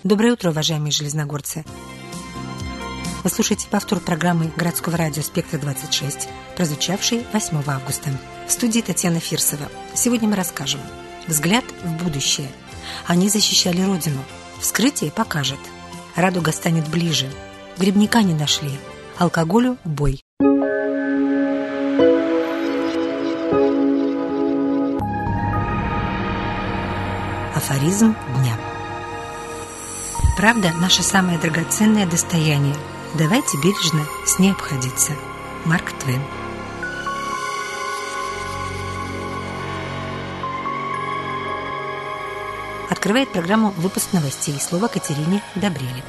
Доброе утро, уважаемые железногорцы! Вы слушаете повтор программы городского радио «Спектр-26», прозвучавшей 8 августа. В студии Татьяна Фирсова. Сегодня мы расскажем. Взгляд в будущее. Они защищали Родину. Вскрытие покажет. Радуга станет ближе. Грибника не нашли. Алкоголю бой. Афоризм дня. Правда – наше самое драгоценное достояние. Давайте бережно с ней обходиться. Марк Твен. Открывает программу выпуск новостей. Слово Катерине Добрели.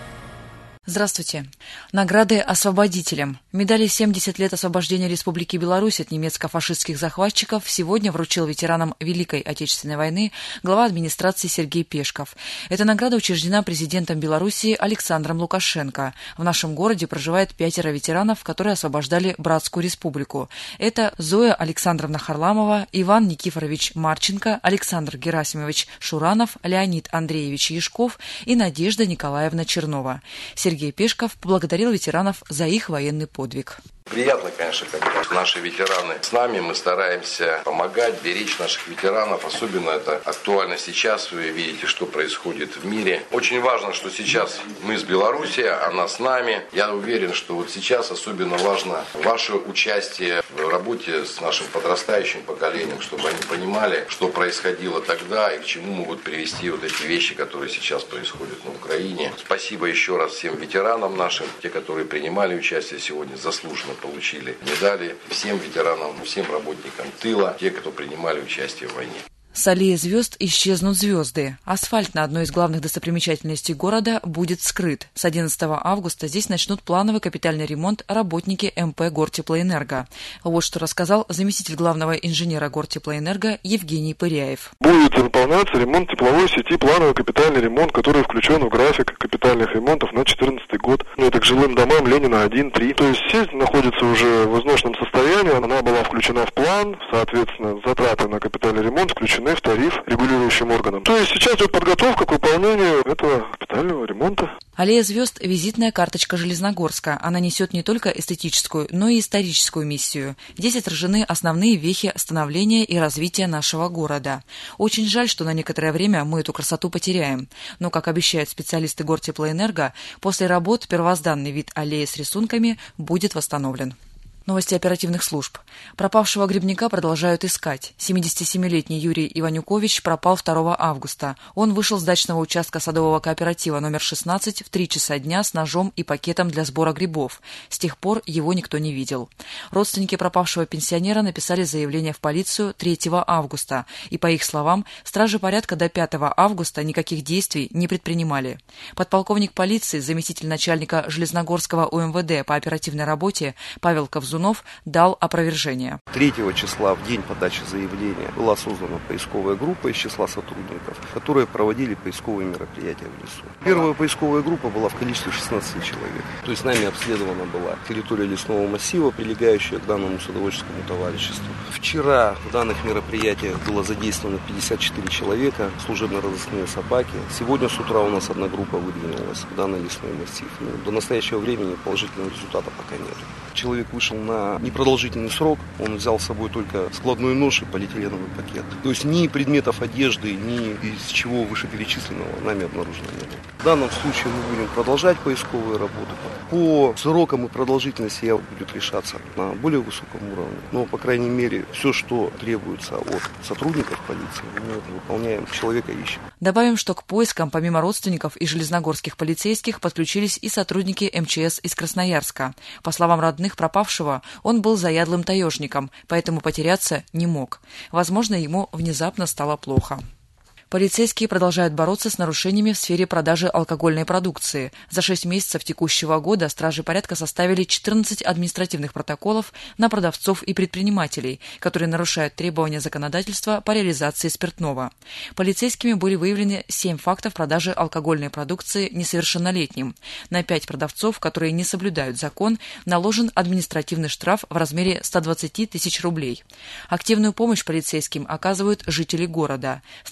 Здравствуйте. Награды освободителям. Медали «70 лет освобождения Республики Беларусь от немецко-фашистских захватчиков» сегодня вручил ветеранам Великой Отечественной войны глава администрации Сергей Пешков. Эта награда учреждена президентом Белоруссии Александром Лукашенко. В нашем городе проживает 5 ветеранов, которые освобождали Братскую Республику. Это Зоя Александровна Харламова, Иван Никифорович Марченко, Александр Герасимович Шуранов, Леонид Андреевич Яшков и Надежда Николаевна Чернова. Сергей Пешков поблагодарил ветеранов за их военный подвиг. Приятно, конечно, когда наши ветераны с нами, мы стараемся помогать, беречь наших ветеранов. Особенно это актуально сейчас, вы видите, что происходит в мире. Очень важно, что сейчас мы с Белоруссией, она с нами. Я уверен, что вот сейчас особенно важно ваше участие в работе с нашим подрастающим поколением, чтобы они понимали, что происходило тогда и к чему могут привести вот эти вещи, которые сейчас происходят на Украине. Спасибо еще раз всем ветеранам нашим, те, которые принимали участие сегодня, заслуженно получили медали, всем ветеранам, всем работникам тыла, те, кто принимали участие в войне. С аллеи звезд исчезнут звезды. Асфальт на одной из главных достопримечательностей города будет скрыт. С 11 августа здесь начнут плановый капитальный ремонт работники МП «Гортеплоэнерго». Вот что рассказал заместитель главного инженера «Гортеплоэнерго» Евгений Пыряев. Будет выполняться ремонт тепловой сети, плановый капитальный ремонт, который включен в график капитальных ремонтов на 2014 год. Это к жилым домам Ленина 1-3. То есть сеть находится уже в изношенном состоянии, она была включена в план, соответственно, затраты на капитальный ремонт включены в тариф регулирующим органам. То есть сейчас идет подготовка к выполнению этого капитального ремонта. Аллея звезд – визитная карточка Железногорска. Она несет не только эстетическую, но и историческую миссию. Здесь отражены основные вехи становления и развития нашего города. Очень жаль, что на некоторое время мы эту красоту потеряем. Но, как обещают специалисты Гортеплоэнерго, после работ первозданный вид аллеи с рисунками будет восстановлен. Новости оперативных служб. Пропавшего грибника продолжают искать. 77-летний Юрий Иванюкович пропал 2 августа. Он вышел с дачного участка садового кооператива номер 16 в 3 часа дня с ножом и пакетом для сбора грибов. С тех пор его никто не видел. Родственники пропавшего пенсионера написали заявление в полицию 3 августа. И, по их словам, стражи порядка до 5 августа никаких действий не предпринимали. Подполковник полиции, заместитель начальника Железногорского УМВД по оперативной работе Павел Ковзунов дал опровержение. 3 числа, в день подачи заявления, была создана поисковая группа из числа сотрудников, которые проводили поисковые мероприятия в лесу. Первая поисковая группа была в количестве 16 человек. То есть нами обследована была территория лесного массива, прилегающая к данному садоводческому товариществу. Вчера в данных мероприятиях было задействовано 54 человека, служебно-розыскные собаки. Сегодня с утра у нас одна группа выдвинулась в данный лесной массив. До настоящего времени положительного результата пока нет. Человек вышел на непродолжительный срок, он взял с собой только складной нож и полиэтиленовый пакет. То есть ни предметов одежды, ни из чего вышеперечисленного нами обнаружено не было. В данном случае мы будем продолжать поисковые работы. По срокам и продолжительности я будет решаться на более высоком уровне. Но, по крайней мере, все, что требуется от сотрудников полиции, мы это выполняем, человека ищем. Добавим, что к поискам, помимо родственников и железногорских полицейских, подключились и сотрудники МЧС из Красноярска. По словам родных пропавшего, он был заядлым таежником, поэтому потеряться не мог. Возможно, ему внезапно стало плохо. Полицейские продолжают бороться с нарушениями в сфере продажи алкогольной продукции. За 6 месяцев текущего года стражи порядка составили 14 административных протоколов на продавцов и предпринимателей, которые нарушают требования законодательства по реализации спиртного. Полицейскими были выявлены 7 фактов продажи алкогольной продукции несовершеннолетним. На 5 продавцов, которые не соблюдают закон, наложен административный штраф в размере 120 тысяч рублей. Активную помощь полицейским оказывают жители города. С начала года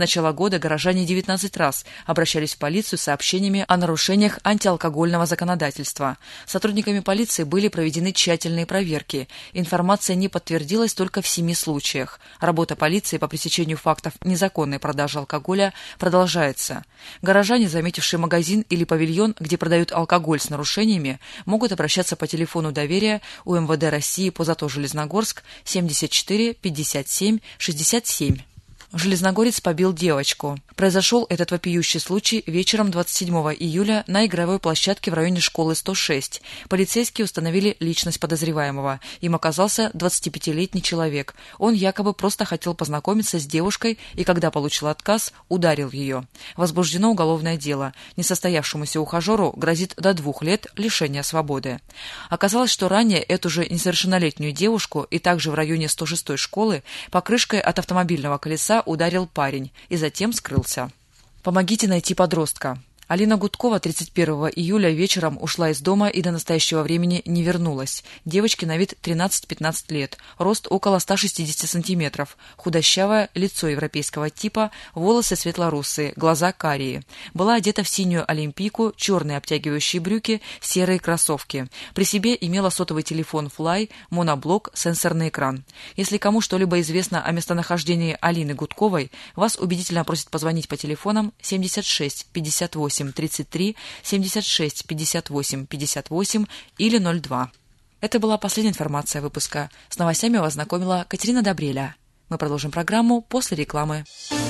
года горожане 19 раз обращались в полицию с сообщениями о нарушениях антиалкогольного законодательства. Сотрудниками полиции были проведены тщательные проверки. Информация не подтвердилась только в 7 случаях. Работа полиции по пресечению фактов незаконной продажи алкоголя продолжается. Горожане, заметившие магазин или павильон, где продают алкоголь с нарушениями, могут обращаться по телефону доверия у МВД России по ЗАТО Железногорск 74 57 67. Железногорец побил девочку. Произошел этот вопиющий случай вечером 27 июля на игровой площадке в районе школы 106. Полицейские установили личность подозреваемого. Им оказался 25-летний человек. Он якобы просто хотел познакомиться с девушкой и, когда получил отказ, ударил ее. Возбуждено уголовное дело. Несостоявшемуся ухажеру грозит до 2 лет лишения свободы. Оказалось, что ранее эту же несовершеннолетнюю девушку и также в районе 106-й школы покрышкой от автомобильного колеса ударил парень и затем скрылся. Помогите найти подростка. Алина Гудкова 31 июля вечером ушла из дома и до настоящего времени не вернулась. Девочке на вид 13-15 лет, рост около 160 сантиметров, худощавое, лицо европейского типа, волосы светлорусые, глаза карие. Была одета в синюю олимпийку, черные обтягивающие брюки, серые кроссовки. При себе имела сотовый телефон Fly, моноблок, сенсорный экран. Если кому что-либо известно о местонахождении Алины Гудковой, вас убедительно просят позвонить по телефонам 76 58 33 76 58 58 или 02. Это была последняя информация выпуска. С новостями вас знакомила Катерина Добреля. Мы продолжим программу после рекламы.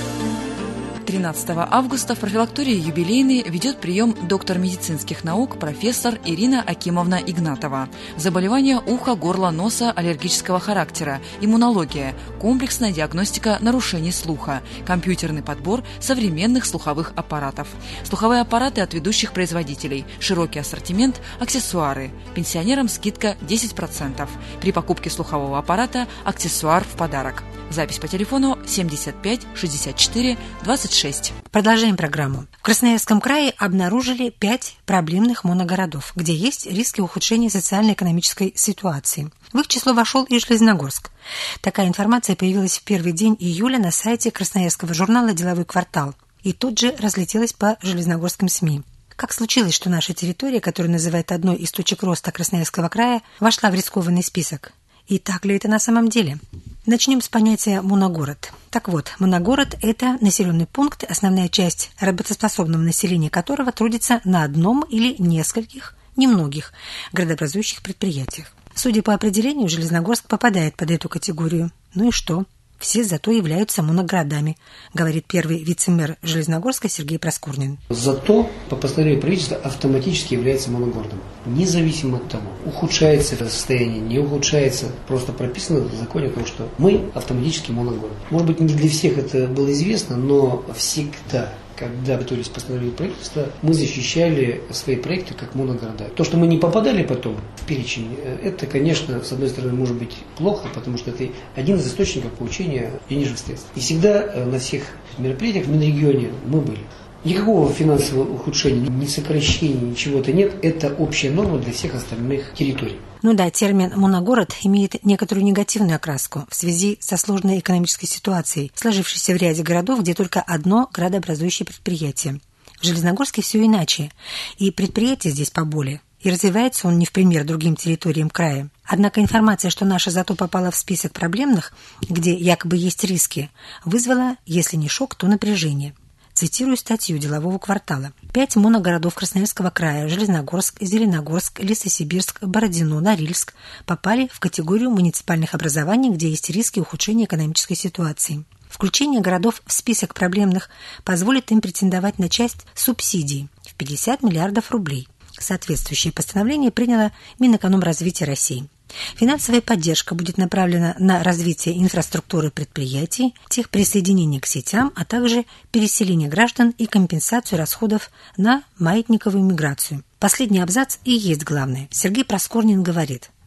13 августа в профилактории «Юбилейный» ведет прием доктор медицинских наук профессор Ирина Акимовна Игнатова. Заболевания уха, горла, носа аллергического характера, иммунология, комплексная диагностика нарушений слуха, компьютерный подбор современных слуховых аппаратов. Слуховые аппараты от ведущих производителей, широкий ассортимент, аксессуары. Пенсионерам скидка 10%. При покупке слухового аппарата аксессуар в подарок. Запись по телефону 75 64 26. Продолжаем программу. В Красноярском крае обнаружили 5 проблемных моногородов, где есть риски ухудшения социально-экономической ситуации. В их число вошел и Железногорск. Такая информация появилась в первый день июля на сайте красноярского журнала «Деловой квартал» и тут же разлетелась по железногорским СМИ. Как случилось, что наша территория, которую называют одной из точек роста Красноярского края, вошла в рискованный список? И так ли это на самом деле? Начнем с понятия «моногород». Так вот, моногород – это населенный пункт, основная часть работоспособного населения которого трудится на одном или нескольких, немногих, городообразующих предприятиях. Судя по определению, Железногорск попадает под эту категорию. Ну и что? Все зато являются моногородами, говорит первый вице-мэр Железногорска Сергей Проскурнин. Зато по постановлению правительства автоматически является моногородом. Независимо от того, ухудшается это состояние, не ухудшается, просто прописано в законе о том, что мы автоматически моногород. Может быть, не для всех это было известно, но всегда, когда готовились к постановлению правительства, мы защищали свои проекты как моногорода. То, что мы не попадали потом в перечень, это, конечно, с одной стороны, может быть плохо, потому что это один из источников получения денежных средств. И всегда на всех мероприятиях в Минрегионе мы были. Никакого финансового ухудшения, ни сокращения, ничего-то нет. Это общая норма для всех остальных территорий. Ну да, термин «моногород» имеет некоторую негативную окраску в связи со сложной экономической ситуацией, сложившейся в ряде городов, где только одно градообразующее предприятие. В Железногорске все иначе, и предприятие здесь поболее, и развивается он не в пример другим территориям края. Однако информация, что наша зато попала в список проблемных, где якобы есть риски, вызвала, если не шок, то напряжение. Цитирую статью «Делового квартала». 5 моногородов Красноярского края – Железногорск, Зеленогорск, Лесосибирск, Бородино, Норильск – попали в категорию муниципальных образований, где есть риски ухудшения экономической ситуации. Включение городов в список проблемных позволит им претендовать на часть субсидий в 50 миллиардов рублей. Соответствующее постановление приняло Минэкономразвития России. Финансовая поддержка будет направлена на развитие инфраструктуры предприятий, техприсоединение к сетям, а также переселение граждан и компенсацию расходов на маятниковую миграцию. Последний абзац и есть главное. Сергей Проскурнин говорит: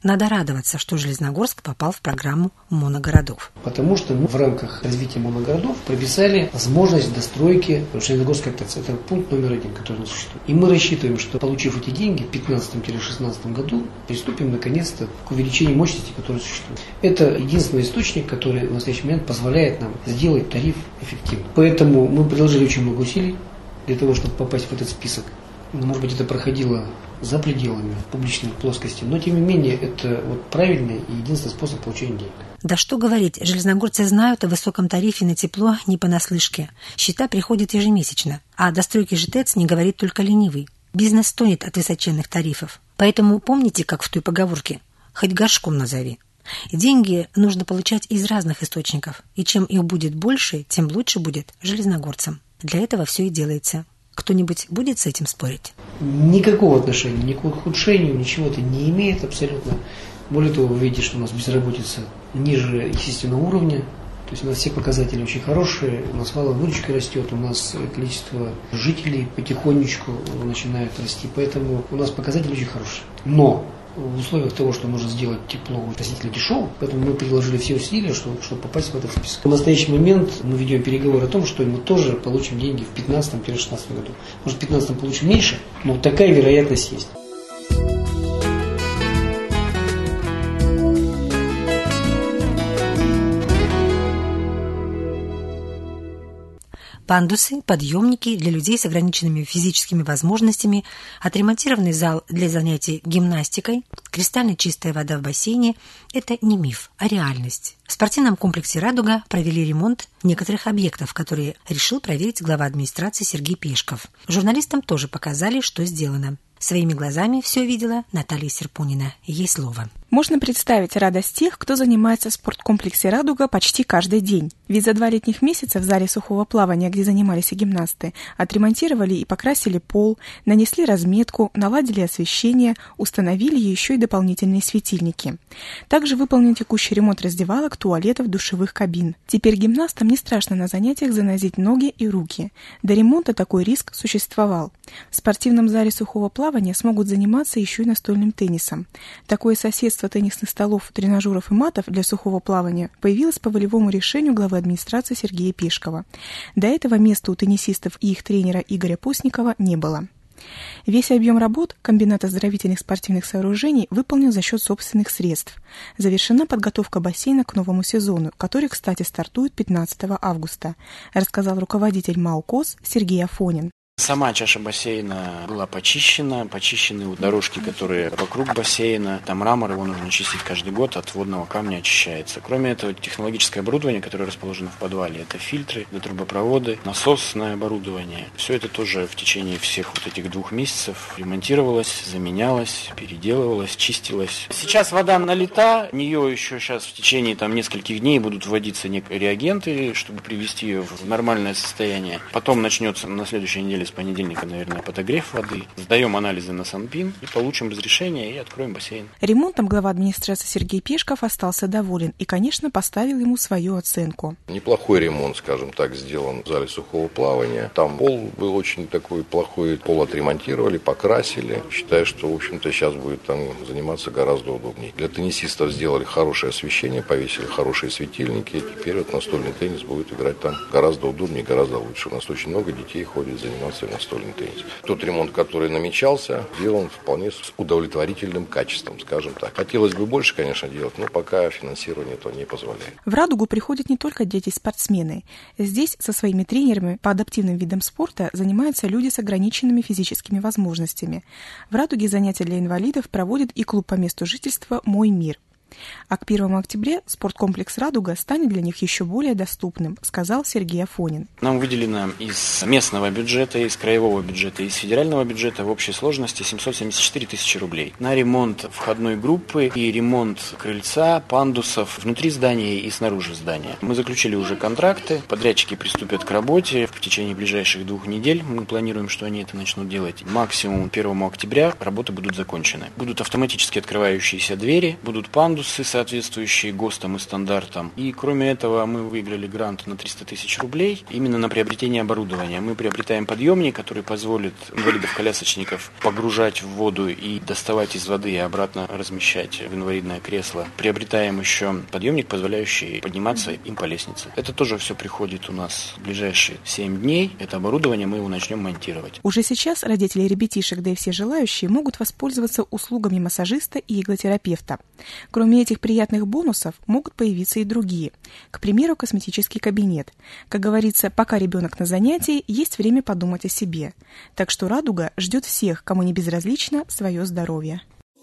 Надо радоваться, что Железногорск попал в программу моногородов. Потому что мы в рамках развития моногородов прописали возможность достройки Железногорской ТЭЦ. Это пункт номер 1, который у нас существует. И мы рассчитываем, что, получив эти деньги в 2015-2016 году, приступим наконец-то к увеличению мощности, которая существует. Это единственный источник, который в настоящий момент позволяет нам сделать тариф эффективным. Поэтому мы приложили очень много усилий для того, чтобы попасть в этот список. Может быть, это проходило за пределами публичной плоскости, но тем не менее это правильный и единственный способ получения денег. Да что говорить, железногорцы знают о высоком тарифе на тепло не понаслышке. Счета приходят ежемесячно, а о достройке ЖТЭЦ не говорит только ленивый. Бизнес стонет от высоченных тарифов. Поэтому помните, как в той поговорке «хоть горшком назови». Деньги нужно получать из разных источников, и чем их будет больше, тем лучше будет железногорцам. Для этого все и делается. Кто-нибудь будет с этим спорить? Никакого отношения, ни к ухудшению, ничего это не имеет абсолютно. Более того, вы видите, что у нас безработица ниже естественного уровня. То есть у нас все показатели очень хорошие, у нас валовая выручка растет, у нас количество жителей потихонечку начинает расти. Поэтому у нас показатели очень хорошие. Но в условиях того, что нужно сделать тепло относительно дешево, поэтому мы приложили все усилия, чтобы попасть в этот список. В настоящий момент мы ведем переговоры о том, что мы тоже получим деньги в 2015-2016 году. Может, в 2015 получим меньше, но такая вероятность есть. Пандусы, подъемники для людей с ограниченными физическими возможностями, отремонтированный зал для занятий гимнастикой, кристально чистая вода в бассейне – это не миф, а реальность. В спортивном комплексе «Радуга» провели ремонт некоторых объектов, которые решил проверить глава администрации Сергей Пешков. Журналистам тоже показали, что сделано. Своими глазами все видела Наталья Серпунина. Ей слово. Можно представить радость тех, кто занимается в спорткомплексе «Радуга» почти каждый день. Ведь за 2 летних месяца в зале сухого плавания, где занимались и гимнасты, отремонтировали и покрасили пол, нанесли разметку, наладили освещение, установили еще и дополнительные светильники. Также выполнен текущий ремонт раздевалок, туалетов, душевых кабин. Теперь гимнастам не страшно на занятиях занозить ноги и руки. До ремонта такой риск существовал. В спортивном зале сухого плавания смогут заниматься еще и настольным теннисом. Такое соседство теннисных столов, тренажеров и матов для сухого плавания появилось по волевому решению главы администрации Сергея Пешкова. До этого места у теннисистов и их тренера Игоря Постникова не было. Весь объем работ комбината оздоровительных спортивных сооружений выполнен за счет собственных средств. Завершена подготовка бассейна к новому сезону, который, кстати, стартует 15 августа, рассказал руководитель МАО КОС Сергей Афонин. Сама чаша бассейна была почищены дорожки, которые вокруг бассейна. Там мрамор, его нужно чистить каждый год, от водного камня очищается. Кроме этого, технологическое оборудование, которое расположено в подвале, это фильтры, это трубопроводы, насосное оборудование. Все это тоже в течение всех этих 2 месяцев ремонтировалось, заменялось, переделывалось, чистилось. Сейчас вода налита, в нее еще сейчас в течение нескольких дней будут вводиться некие реагенты, чтобы привести ее в нормальное состояние. Потом начнется на следующей неделе с понедельника, наверное, подогрев воды. Сдаем анализы на Санпин и получим разрешение и откроем бассейн. Ремонтом глава администрации Сергей Пешков остался доволен и, конечно, поставил ему свою оценку. Неплохой ремонт, скажем так, сделан в зале сухого плавания. Там пол был очень такой плохой. Пол отремонтировали, покрасили. Считаю, что, в общем-то, сейчас будет там заниматься гораздо удобнее. Для теннисистов сделали хорошее освещение, повесили хорошие светильники. И теперь настольный теннис будет играть там гораздо удобнее, гораздо лучше. У нас очень много детей ходит заниматься в настольный теннис. Тот ремонт, который намечался, сделан вполне с удовлетворительным качеством, скажем так. Хотелось бы больше, конечно, делать, но пока финансирование этого не позволяет. В «Радугу» приходят не только дети-спортсмены. Здесь со своими тренерами по адаптивным видам спорта занимаются люди с ограниченными физическими возможностями. В «Радуге» занятия для инвалидов проводит и клуб по месту жительства «Мой мир». А к 1 октября спорткомплекс «Радуга» станет для них еще более доступным, сказал Сергей Афонин. Нам выделено из местного бюджета, из краевого бюджета, из федерального бюджета в общей сложности 774 тысячи рублей на ремонт входной группы и ремонт крыльца, пандусов внутри здания и снаружи здания. Мы заключили уже контракты, подрядчики приступят к работе в течение ближайших 2 недель. Мы планируем, что они это начнут делать. Максимум 1 октября работы будут закончены. Будут автоматически открывающиеся двери, будут пандусы, конкурсы, соответствующие ГОСТам и стандартам. И кроме этого мы выиграли грант на 300 тысяч рублей именно на приобретение оборудования. Мы приобретаем подъемник, который позволит инвалидов-колясочников погружать в воду и доставать из воды и обратно размещать в инвалидное кресло. Приобретаем еще подъемник, позволяющий подниматься им по лестнице. Это тоже все приходит у нас в ближайшие 7 дней. Это оборудование мы его начнем монтировать. Уже сейчас родители ребятишек, да и все желающие, могут воспользоваться услугами массажиста и иглотерапевта. Кроме этих приятных бонусов, могут появиться и другие. К примеру, косметический кабинет. Как говорится, пока ребенок на занятии, есть время подумать о себе. Так что «Радуга» ждет всех, кому не безразлично свое здоровье.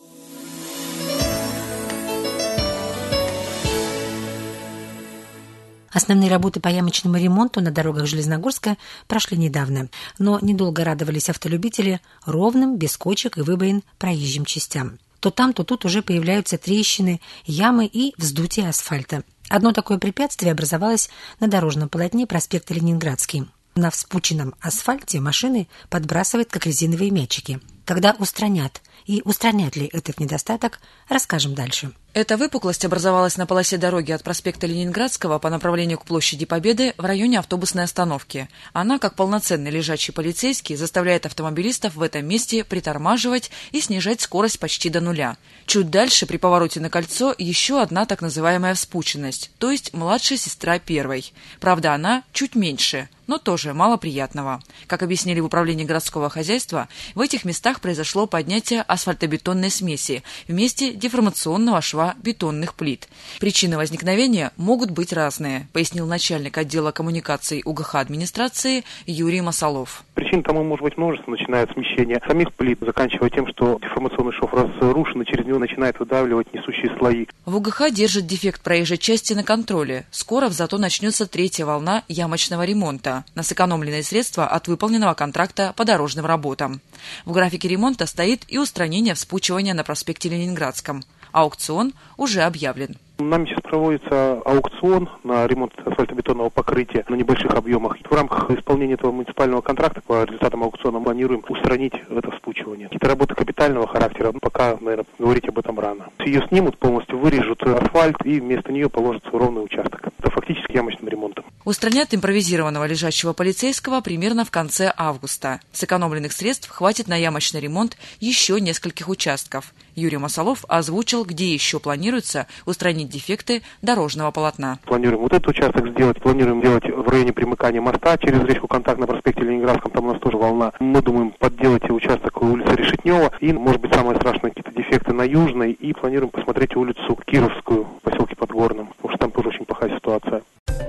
Основные работы по ямочному ремонту на дорогах Железногорска прошли недавно, но недолго радовались автолюбители ровным, без кочек и выбоин проезжим частям. То там, то тут уже появляются трещины, ямы и вздутие асфальта. Одно такое препятствие образовалось на дорожном полотне проспекта Ленинградский. На вспученном асфальте машины подбрасывают как резиновые мячики. Когда устранят и устранят ли этот недостаток, расскажем дальше. Эта выпуклость образовалась на полосе дороги от проспекта Ленинградского по направлению к площади Победы в районе автобусной остановки. Она, как полноценный лежачий полицейский, заставляет автомобилистов в этом месте притормаживать и снижать скорость почти до нуля. Чуть дальше, при повороте на кольцо, еще одна так называемая вспученность, то есть младшая сестра первой. Правда, она чуть меньше, но тоже мало приятного. Как объяснили в управлении городского хозяйства, в этих местах произошло поднятие асфальтобетонной смеси в месте деформационного шва бетонных плит. Причины возникновения могут быть разные, пояснил начальник отдела коммуникаций УГХ администрации Юрий Масолов. Причин тому может быть множество, начиная от смещения самих плит, заканчивая тем, что деформационный шов разрушен, и через него начинает выдавливать несущие слои. В УГХ держит дефект проезжей части на контроле. Скоро зато начнется 3-я волна ямочного ремонта на сэкономленные средства от выполненного контракта по дорожным работам. В графике ремонта стоит и устранение вспучивания на проспекте Ленинградском. Аукцион уже объявлен. Нами сейчас проводится аукцион на ремонт асфальтобетонного покрытия на небольших объемах. В рамках исполнения этого муниципального контракта по результатам аукциона планируем устранить это вспучивание. Какие-то работы капитального характера, пока, наверное, говорить об этом рано. Ее снимут полностью, вырежут асфальт и вместо нее положится ровный участок. Это фактически ямочным ремонтом. Устранят импровизированного лежачего полицейского примерно в конце августа. Сэкономленных средств хватит на ямочный ремонт еще нескольких участков. Юрий Масолов озвучил, где еще планируется устранить дефекты дорожного полотна. Планируем вот этот участок сделать, планируем делать в районе примыкания моста через речку Контакт на проспекте Ленинградском, там у нас тоже волна. Мы думаем подделать участок улицы Решетнева и, может быть, самое страшное, какие-то дефекты на Южной, и планируем посмотреть улицу Кировскую в поселке Подгорном, потому что там тоже очень плохая ситуация.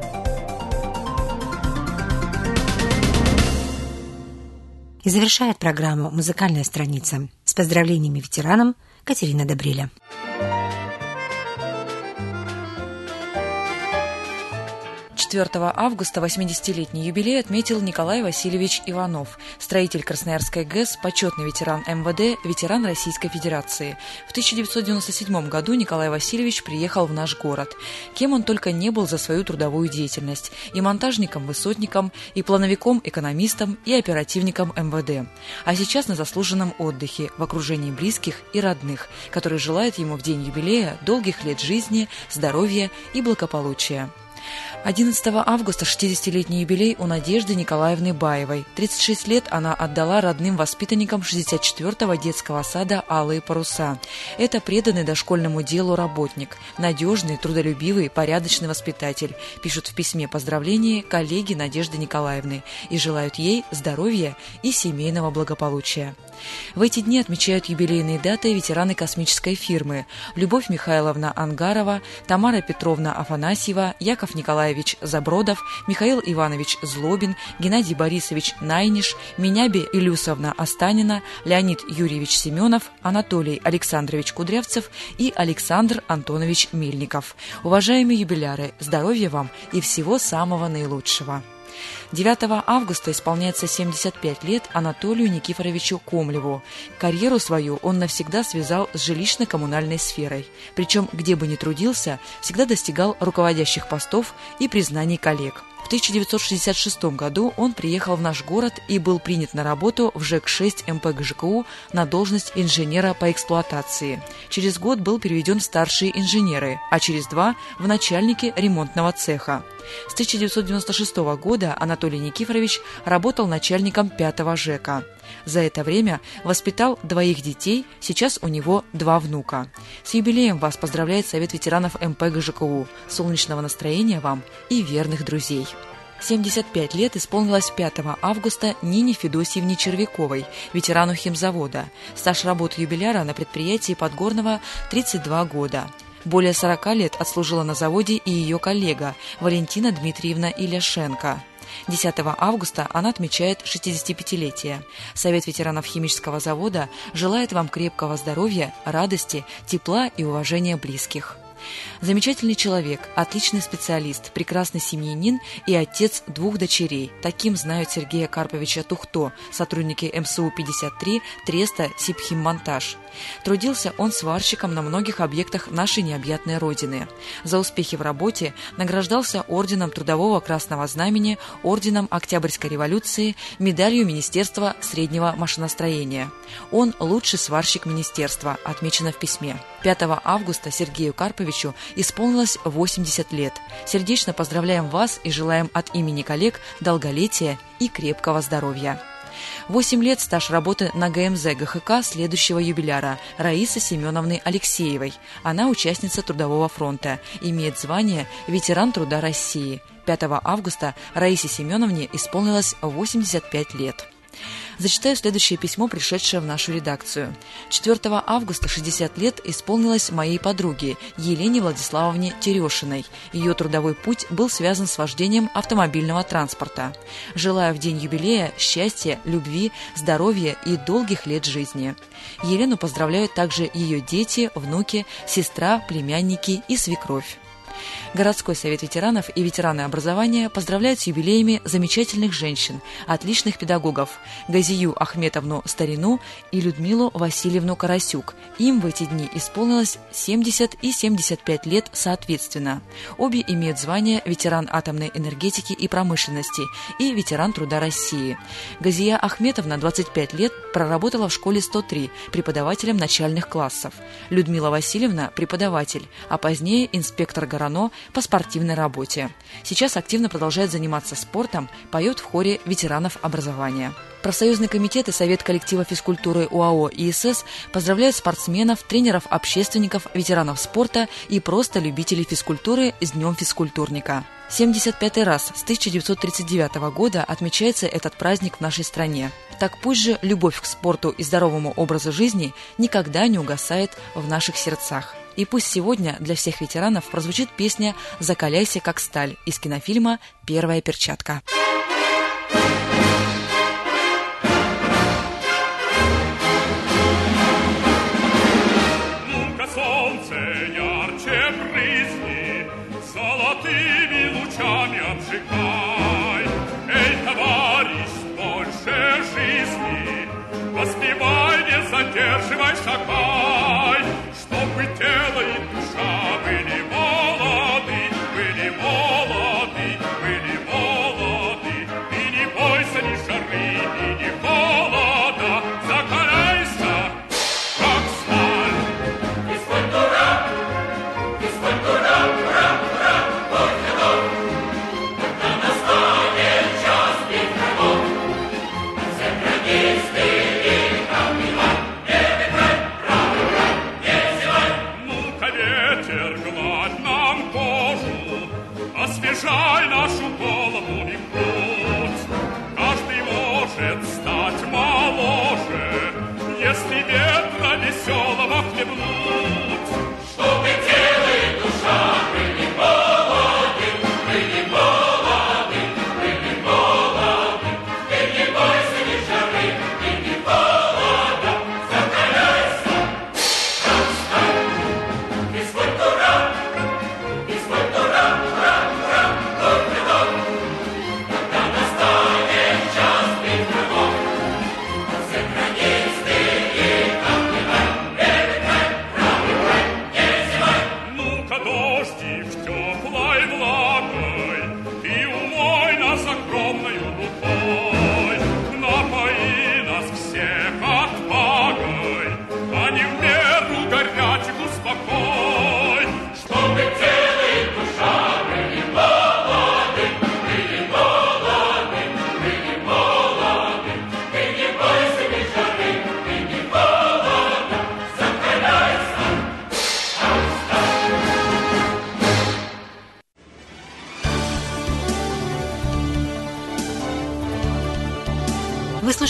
И завершает программу «Музыкальная страница». С поздравлениями ветеранам Катерина Добреля. 4 августа 80-летний юбилей отметил Николай Васильевич Иванов, строитель Красноярской ГЭС, почетный ветеран МВД, ветеран Российской Федерации. В 1997 году Николай Васильевич приехал в наш город. Кем он только не был за свою трудовую деятельность – и монтажником-высотником, и плановиком-экономистом, и оперативником МВД. А сейчас на заслуженном отдыхе, в окружении близких и родных, которые желают ему в день юбилея долгих лет жизни, здоровья и благополучия. 11 августа 60-летний юбилей у Надежды Николаевны Баевой. 36 лет она отдала родным воспитанникам 64-го детского сада «Алые паруса». Это преданный дошкольному делу работник, надежный, трудолюбивый, порядочный воспитатель, пишут в письме поздравления коллеги Надежды Николаевны и желают ей здоровья и семейного благополучия. В эти дни отмечают юбилейные даты ветераны космической фирмы: Любовь Михайловна Ангарова, Тамара Петровна Афанасьева, Яков Николаевич Забродов, Михаил Иванович Злобин, Геннадий Борисович Найниш, Миняби Илюсовна Останина, Леонид Юрьевич Семенов, Анатолий Александрович Кудрявцев и Александр Антонович Мельников. Уважаемые юбиляры, здоровья вам и всего самого наилучшего. 9 августа исполняется 75 лет Анатолию Никифоровичу Комлеву. Карьеру свою он навсегда связал с жилищно-коммунальной сферой. Причем, где бы ни трудился, всегда достигал руководящих постов и признаний коллег. В 1966 году он приехал в наш город и был принят на работу в ЖЭК-6 МПГЖКУ на должность инженера по эксплуатации. Через год был переведен в старшие инженеры, а через 2 – в начальники ремонтного цеха. С 1996 года Анатолий Никифорович работал начальником 5-го ЖЭКа. За это время воспитал 2 детей, сейчас у него 2 внука. С юбилеем вас поздравляет Совет ветеранов МПГЖКУ. Солнечного настроения вам и верных друзей. 75 лет исполнилось 5 августа Нине Федосьевне Червяковой, ветерану химзавода. Стаж работы юбиляра на предприятии Подгорного – 32 года. Более 40 лет отслужила на заводе и ее коллега Валентина Дмитриевна Иляшенко. 10 августа она отмечает 65-летие. Совет ветеранов химического завода желает вам крепкого здоровья, радости, тепла и уважения близких. Замечательный человек, отличный специалист, прекрасный семьянин и отец 2 дочерей. Таким знают Сергея Карповича Тухто, сотрудники МСУ-53 Треста Сибхиммонтаж. Трудился он сварщиком на многих объектах нашей необъятной Родины. За успехи в работе награждался орденом Трудового Красного Знамени, орденом Октябрьской революции, медалью Министерства среднего машиностроения. Он лучший сварщик министерства, отмечено в письме. 5 августа Сергею Карповичу исполнилось 80 лет. Сердечно поздравляем вас и желаем от имени коллег долголетия и крепкого здоровья. 8 лет стаж работы на ГМЗ ГХК следующего юбиляра Раисы Семеновны Алексеевой. Она участница Трудового фронта, имеет звание «Ветеран труда России». 5 августа Раисе Семеновне исполнилось 85 лет. Зачитаю следующее письмо, пришедшее в нашу редакцию. 4 августа 60 лет исполнилось моей подруге Елене Владиславовне Терешиной. Ее трудовой путь был связан с вождением автомобильного транспорта. Желаю в день юбилея счастья, любви, здоровья и долгих лет жизни. Елену поздравляют также ее дети, внуки, сестра, племянники и свекровь. Городской совет ветеранов и ветераны образования поздравляют с юбилеями замечательных женщин, отличных педагогов Газию Ахметовну Старину и Людмилу Васильевну Карасюк. Им в эти дни исполнилось 70 и 75 лет соответственно. Обе имеют звание ветеран атомной энергетики и промышленности и ветеран труда России. Газия Ахметовна 25 лет проработала в школе 103 преподавателем начальных классов. Людмила Васильевна – преподаватель, а позднее инспектор ГРАНО по спортивной работе. Сейчас активно продолжает заниматься спортом, поет в хоре ветеранов образования. Профсоюзный комитет и Совет коллектива физкультуры УАО ИСС поздравляют спортсменов, тренеров, общественников, ветеранов спорта и просто любителей физкультуры с Днем физкультурника. 75-й раз с 1939 года отмечается этот праздник в нашей стране. Так пусть же любовь к спорту и здоровому образу жизни никогда не угасает в наших сердцах. И пусть сегодня для всех ветеранов прозвучит песня «Закаляйся, как сталь» из кинофильма «Первая перчатка». Ну-ка, солнце ярче брызни, золотыми лучами обжигай. Эй, товарищ, больше жизни, воспевай, не задерживай, шагай. Чтобы тело и душа были молоды, были молоды, были молоды. И не бойся ни жары, и ни холода, закаляйся, как сталь. Физкультура, физкультура, ура, ура, будь готов. Когда настанет час битвы, сохранись ты и капитан. Ветер, гладь нам кожу, освежай нашу голову и грудь. Каждый может стать моложе, если ветра веселого хлебнуть. Чтобы тело и душа были молоды, были молоды, были молоды. И не бойся ни жары, и ни холода, закаляйся, как сталь. Физкультура, физкультура, ура, ура, будь готов. Когда настанет час битвы, сохранись ты и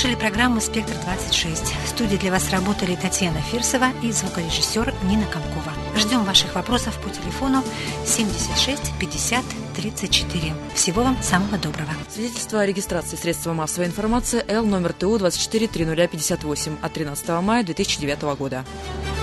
слушали программу «Спектр-26». В студии для вас работали Татьяна Фирсова и звукорежиссер Нина Комкова. Ждем ваших вопросов по телефону 76 50 34. Всего вам самого доброго. Свидетельство о регистрации средства массовой информации Л номер ТУ 24 0058 от 13 мая 2009 года.